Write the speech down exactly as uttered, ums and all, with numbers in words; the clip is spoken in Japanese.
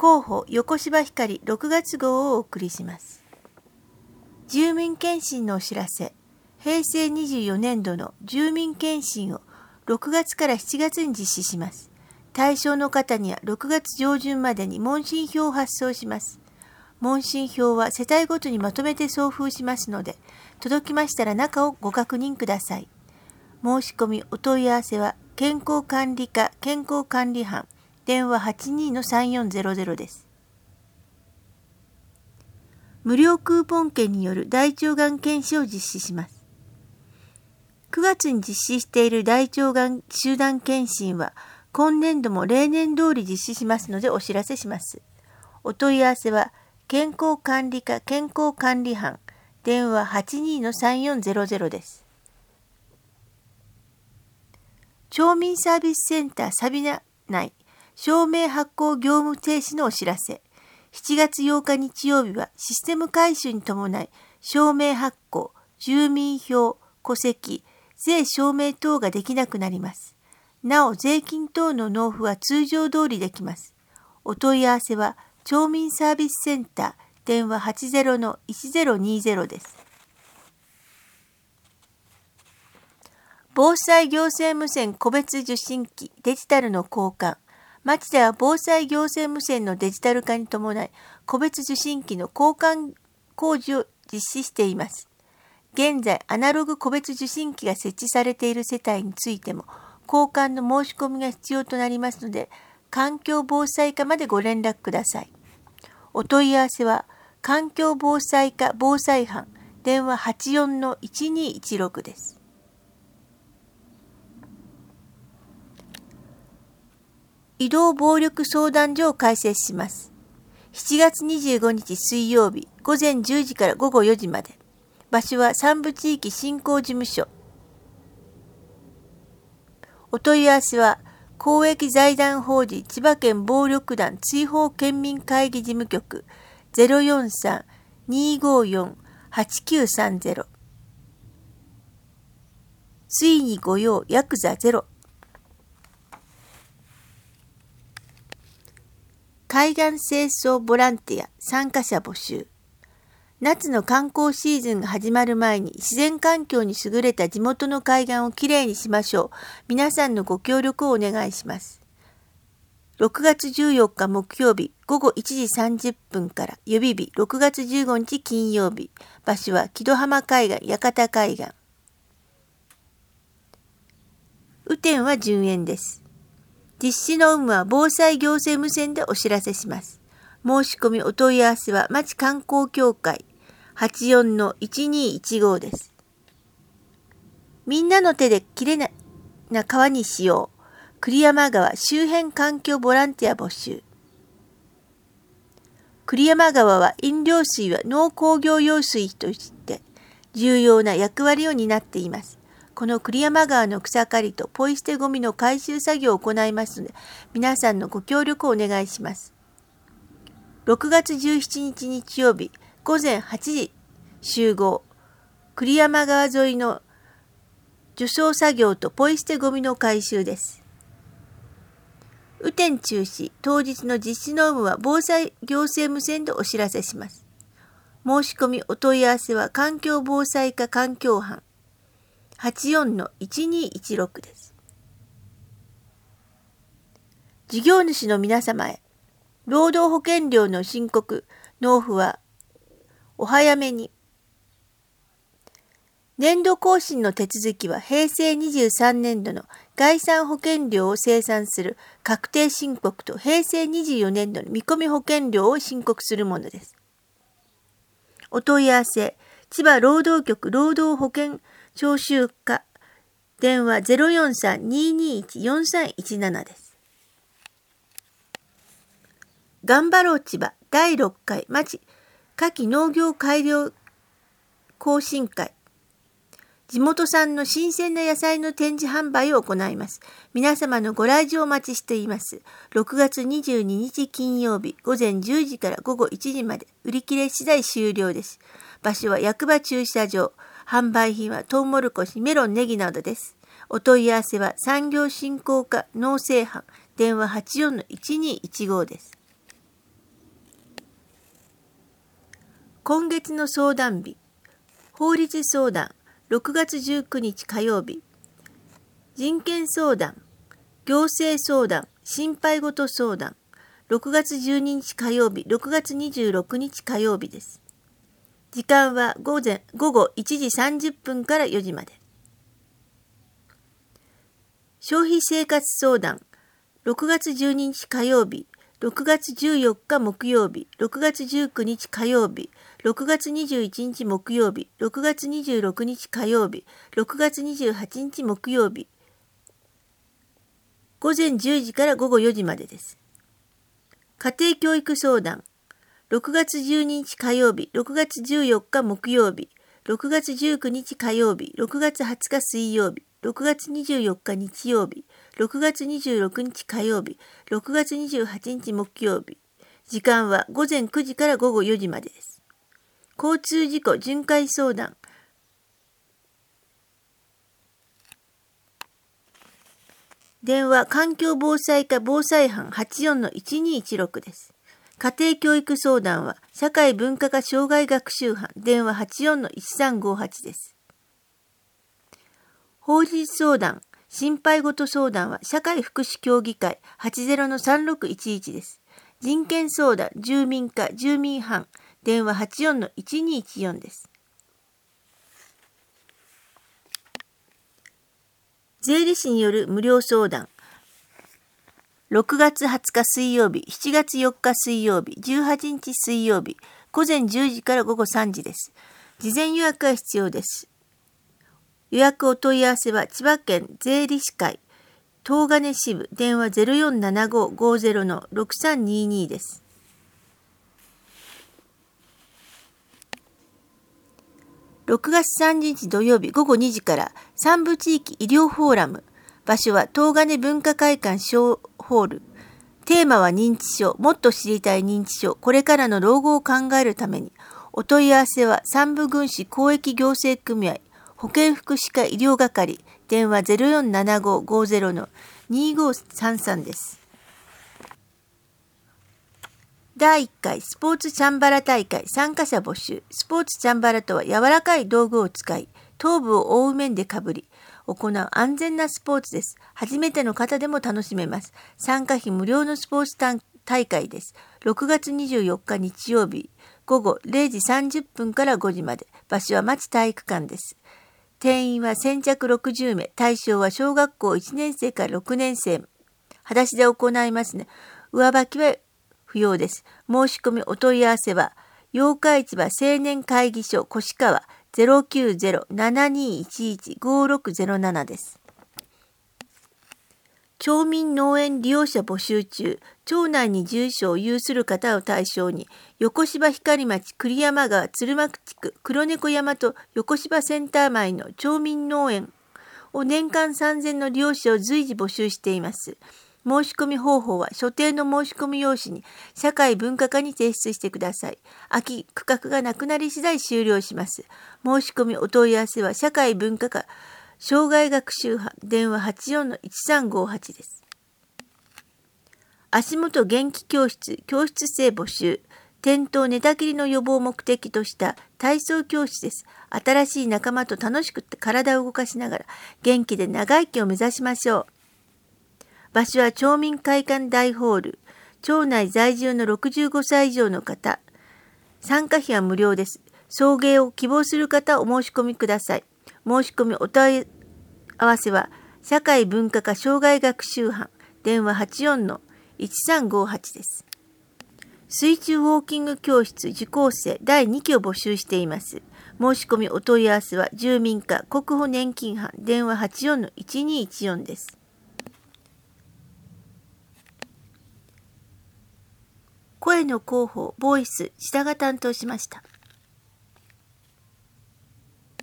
広報横芝光ろくがつ号をお送りします。住民検診のお知らせ。へいせいにじゅうよねんどの住民検診をろくがつからしちがつに実施します。対象の方にはろくがつじょうじゅんまでに問診票を発送します。問診票は世帯ごとにまとめて送付しますので、届きましたら中をご確認ください。申し込みお問い合わせは健康管理課健康管理班電話 はちにーのさんよんゼロゼロ です。無料クーポン券による大腸がん検診を実施します。くがつに実施している大腸がん集団検診は今年度も例年通り実施しますのでお知らせします。お問い合わせは健康管理課健康管理班電話 はちにーのさんよんゼロゼロ です。町民サービスセンターサビナ内証明発行業務停止のお知らせ。しちがつようか日曜日はシステム改修に伴い証明発行、住民票、戸籍、税証明等ができなくなります。なお税金等の納付は通常通りできます。お問い合わせは町民サービスセンター電話 はちゼロのいちゼロにゼロ です。防災行政無線個別受信機デジタルの交換。町では防災行政無線のデジタル化に伴い個別受信機の交換工事を実施しています。現在アナログ個別受信機が設置されている世帯についても交換の申し込みが必要となりますので、環境防災課までご連絡ください。お問い合わせは環境防災課防災班電話 はちよんのいちにーいちろく です。移動暴力相談所を開設します。しちがつにじゅうごにち水曜日ごぜんじゅうじからごごよじまで。場所は三部地域振興事務所。お問い合わせは公益財団法人千葉県暴力団追放県民会議事務局 ゼロよんさん にーごーよん はちきゅうさんゼロ ついにご用ヤクザゼロ。海岸清掃ボランティア参加者募集。夏の観光シーズンが始まる前に自然環境に優れた地元の海岸をきれいにしましょう。皆さんのご協力をお願いします。ろくがつじゅうよっか木曜日ごごいちじさんじゅっぷんから予備日ろくがつじゅうごにち金曜日。場所は木戸浜海岸屋形海岸。雨天は順延です。実施の有無は防災行政無線でお知らせします。申し込みお問い合わせは町観光協会 はちよんのいちにーいちご です。みんなの手できれいな川にしよう。栗山川周辺環境ボランティア募集。栗山川は飲料水は農工業用水として重要な役割を担っています。この栗山川の草刈りとポイ捨てゴミの回収作業を行いますので、皆さんのご協力をお願いします。ろくがつじゅうしちにち日曜日、ごぜんはちじ集合。栗山川沿いの除草作業とポイ捨てゴミの回収です。雨天中止、当日の実施の有無は防災行政無線でお知らせします。申し込みお問い合わせは環境防災課環境班。はちよんのいちにーいちろく です。事業主の皆様へ、労働保険料の申告、納付はお早めに。年度更新の手続きはへいせいにじゅうさんねんどの概算保険料を精算する確定申告とへいせいにじゅうよねんどの見込み保険料を申告するものです。お問い合わせ、千葉労働局労働保険徴収課電話 ゼロよんさん にーにーいち よんさんいちなな です。頑張ろう千葉だいろっかい町夏季農業改良懇親会。地元産の新鮮な野菜の展示販売を行います。皆様のご来場お待ちしています。ろくがつにじゅうににち金曜日ごぜんじゅうじからごごいちじまで売り切れ次第終了です。場所は役場駐車場。販売品はトウモロコシ、メロン、ネギなどです。お問い合わせは産業振興課農政班電話 はちよんのいちにーいちご です。 今月の相談日、法律相談、ろくがつじゅうくにち火曜日、人権相談、行政相談、心配事相談、ろくがつじゅうににち火曜日、ろくがつにじゅうろくにち火曜日です。時間は午前、午後いちじさんじゅっぷんからよじまで。消費生活相談、ろくがつじゅうににち火曜日、ろくがつじゅうよっか木曜日、ろくがつじゅうくにち火曜日、ろくがつにじゅういちにち木曜日、ろくがつにじゅうろくにち火曜日、ろくがつにじゅうはちにち木曜日、午前じゅうじから午後よじまでです。家庭教育相談、ろくがつじゅうににち火曜日、ろくがつじゅうよっか木曜日、ろくがつじゅうくにち火曜日、ろくがつはつか水曜日、ろくがつにじゅうよっか日曜日、ろくがつにじゅうろくにち火曜日、ろくがつにじゅうはちにち木曜日。時間は午前くじから午後よじまでです。交通事故巡回相談。電話環境防災課防災班 はちよんのいちにいちろく です。家庭教育相談は社会文化科障害学習班電話 はちよんのいちさんごはち です。法律相談、心配事相談は社会福祉協議会 はちぜろのさんろくいちいち です。人権相談、住民課住民班電話 はちよんのいちにいちよん です。税理士による無料相談。ろくがつはつか水曜日、しちがつよっか水曜日、じゅうはちにち水曜日、午前じゅうじから午後さんじです。事前予約が必要です。予約お問い合わせは千葉県税理士会東金支部電話 ゼロよんななごごゼロのろくさんにーにー です。ろくがつさんじゅうにち土曜日午後にじから三部地域医療フォーラム。場所は東金文化会館小ホール。テーマは認知症、もっと知りたい認知症、これからの老後を考えるために。お問い合わせは三部郡市公益行政組合保健福祉課医療係電話 ゼロよんななごごゼロのにごさんさん です。だいいっかいスポーツチャンバラ大会参加者募集。スポーツチャンバラとは柔らかい道具を使い、頭部を覆う面でかぶり、行う安全なスポーツです。初めての方でも楽しめます。参加費無料のスポーツ大会です。ろくがつにじゅうよっか日曜日、午後れいじさんじゅっぷんからごじまで。場所は町体育館です。定員は先着ろくじゅうめい。対象は小学校いちねんせいからろくねんせい。裸足で行いますね。上履きは不要です。申し込みお問い合わせは、八日市場青年会議所越川 ゼロきゅうゼロななにいちいちごろくゼロなな です。町民農園利用者募集中。町内に住所を有する方を対象に、横芝光町栗山川鶴巻地区黒猫山と横芝センター前の町民農園を年間さんぜんの利用者を随時募集しています。申し込み方法は所定の申し込み用紙に社会文化課に提出してください。空き区画がなくなり次第終了します。申し込みお問い合わせは社会文化課障害学習班電話 はちよんのいちさんごはち です。足元元気教室教室生募集。転倒寝たきりの予防を目的とした体操教室です。新しい仲間と楽しく体を動かしながら元気で長生きを目指しましょう。場所は町民会館大ホール。町内在住のろくじゅうごさい以上の方。参加費は無料です。送迎を希望する方お申し込みください。申し込みお問い合わせは社会文化課障害学習班電話 はちよんのいちさんごはち です。水中ウォーキング教室受講生だいにきを募集しています。申し込みお問い合わせは住民課国保年金班電話 はちよんのいちにいちよん です。声の広報ボイス下が担当しました。